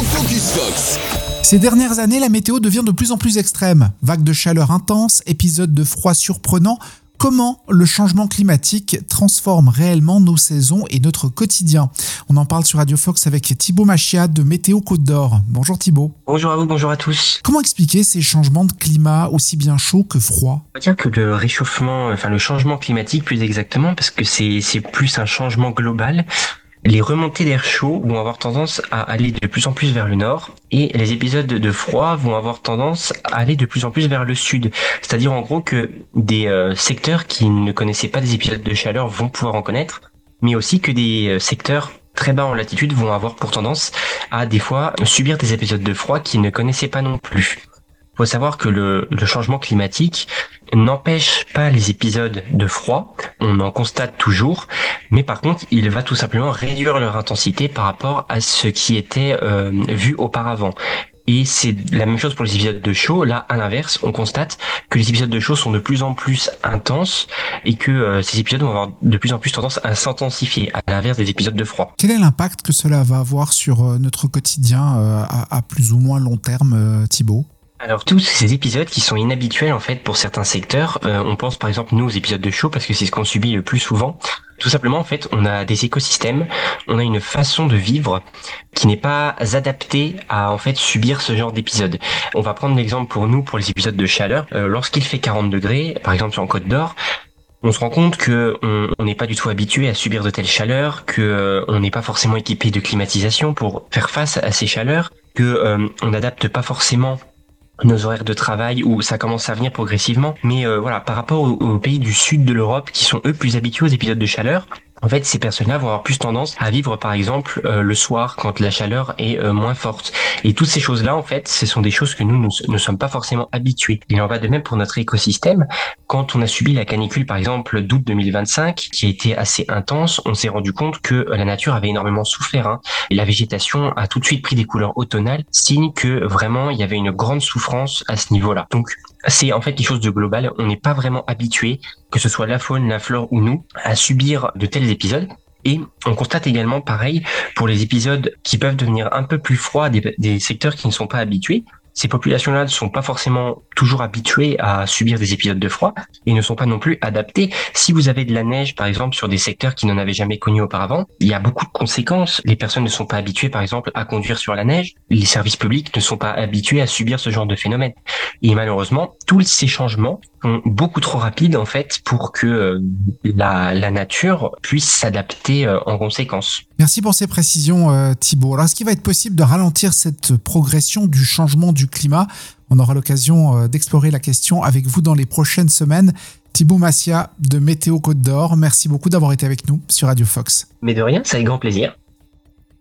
Focus Fox. Ces dernières années, la météo devient de plus en plus extrême. Vagues de chaleur intenses, épisodes de froid surprenants. Comment le changement climatique transforme réellement nos saisons et notre quotidien? On en parle sur Radio Fox avec Thibaut Machiat de Météo Côte d'Or. Bonjour Thibaut. Bonjour à vous, bonjour à tous. Comment expliquer ces changements de climat aussi bien chauds que froids? On va dire que le changement climatique plus exactement, parce que c'est plus un changement global. Les remontées d'air chaud vont avoir tendance à aller de plus en plus vers le nord et les épisodes de froid vont avoir tendance à aller de plus en plus vers le sud. C'est-à-dire en gros que des secteurs qui ne connaissaient pas des épisodes de chaleur vont pouvoir en connaître, mais aussi que des secteurs très bas en latitude vont avoir pour tendance à des fois subir des épisodes de froid qu'ils ne connaissaient pas non plus. Il faut savoir que le changement climatique n'empêche pas les épisodes de froid, on en constate toujours, mais par contre, il va tout simplement réduire leur intensité par rapport à ce qui était vu auparavant. Et c'est la même chose pour les épisodes de chaud. Là, à l'inverse, on constate que les épisodes de chaud sont de plus en plus intenses et que ces épisodes vont avoir de plus en plus tendance à s'intensifier, à l'inverse des épisodes de froid. Quel est l'impact que cela va avoir sur notre quotidien à plus ou moins long terme, Thibaut ? Alors tous ces épisodes qui sont inhabituels en fait pour certains secteurs, on pense par exemple nous aux épisodes de chaud parce que c'est ce qu'on subit le plus souvent. Tout simplement en fait on a des écosystèmes, on a une façon de vivre qui n'est pas adaptée à en fait subir ce genre d'épisodes. On va prendre l'exemple pour nous pour les épisodes de chaleur. Lorsqu'il fait 40 degrés, par exemple sur en Côte d'Or, on se rend compte que on n'est pas du tout habitué à subir de telles chaleurs, que on n'est pas forcément équipé de climatisation pour faire face à ces chaleurs, que on n'adapte pas forcément nos horaires de travail où ça commence à venir progressivement. Mais voilà, par rapport aux pays du sud de l'Europe qui sont eux plus habitués aux épisodes de chaleur, en fait, ces personnes-là vont avoir plus tendance à vivre, par exemple, le soir quand la chaleur est moins forte. Et toutes ces choses-là, en fait, ce sont des choses que nous ne sommes pas forcément habitués. Il en va de même pour notre écosystème. Quand on a subi la canicule, par exemple, d'août 2025, qui a été assez intense, on s'est rendu compte que la nature avait énormément souffert. Et la végétation a tout de suite pris des couleurs automnales, signe que vraiment, il y avait une grande souffrance à ce niveau-là. Donc, c'est en fait quelque chose de global. On n'est pas vraiment habitué, que ce soit la faune, la flore ou nous, à subir de tels épisodes. Et on constate également pareil pour les épisodes qui peuvent devenir un peu plus froids des secteurs qui ne sont pas habitués. Ces populations-là ne sont pas forcément toujours habituées à subir des épisodes de froid et ne sont pas non plus adaptées. Si vous avez de la neige, par exemple, sur des secteurs qui n'en avaient jamais connu auparavant, il y a beaucoup de conséquences. Les personnes ne sont pas habituées, par exemple, à conduire sur la neige. Les services publics ne sont pas habitués à subir ce genre de phénomène. Et malheureusement, tous ces changements sont beaucoup trop rapides, en fait, pour que la nature puisse s'adapter en conséquence. Merci pour ces précisions, Thibaut. Alors, est-ce qu'il va être possible de ralentir cette progression du changement du climat? On aura l'occasion d'explorer la question avec vous dans les prochaines semaines. Thibaut Machiat de Météo Côte d'Or, merci beaucoup d'avoir été avec nous sur Radio Fox. Mais de rien, c'est avec grand plaisir.